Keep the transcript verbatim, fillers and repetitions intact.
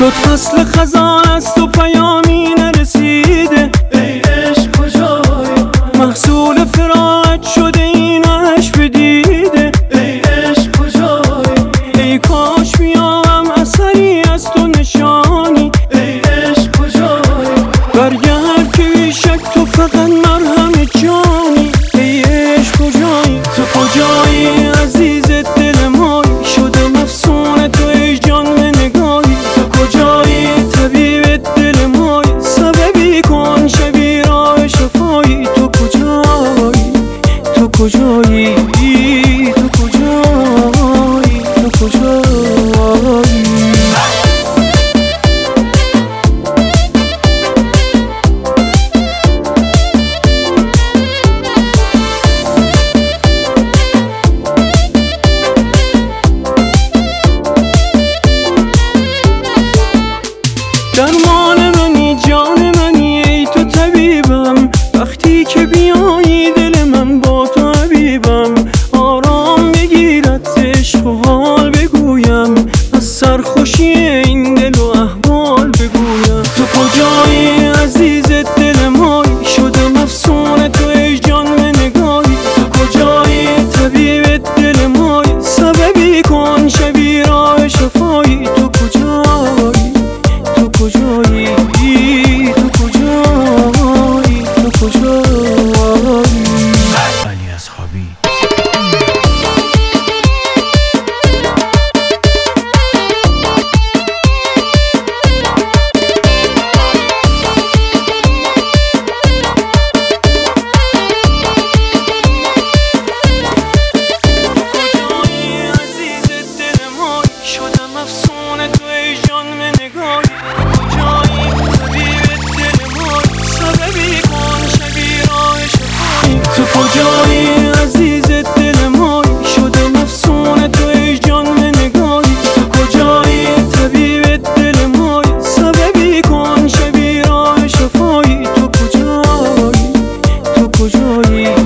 شد فصل خزان است و پیامی نرسیده، ای عشق کجایی؟ محصول فراقت شده اینش بدیده، ای عشق کجایی؟ ای کاش بیامم اثری از تو نشانی، ای عشق کجایی؟ برگرد که بیشک تو فقط مرهم جانی، ای عشق کجایی؟ تو کجایی عزیز دل مای؟ شده مفسون تو ای جان به نگاهی، تو کجایی طبیب دل مای؟ سببی کن شبی راه شفایی، تو کجایی؟ تو کجایی؟ تو کجایی؟ تو کجایی؟ درمان منی جان منی ای تو طبیبم، وقتی که بیایی دل من با تو حبیبم، آرام بگیرد عشق و حال بگویم، از سرخوشی این دل و احوال بگویم. تو کجایی عزیز دل مای؟ شده مفسون تو ای جان به نگاهی، تو کجایی طبیب دل مای؟ سببی کن شبی راه شفایی، تو کجایی؟ تو کجایی؟ تو کجایی؟ تو کجایی؟ علی اصحابی شدم افسون تو ای جان به نگاهی، تو کجایی طبیب دل مای؟ سببی کن شبی راه شفایی، تو کجایی عزیز دل مای؟ شدم افسون تو ای جان به نگاهی، تو کجایی طبیب دل مای؟ سببی کن شبی راه شفایی، تو کجایی؟ تو کجایی؟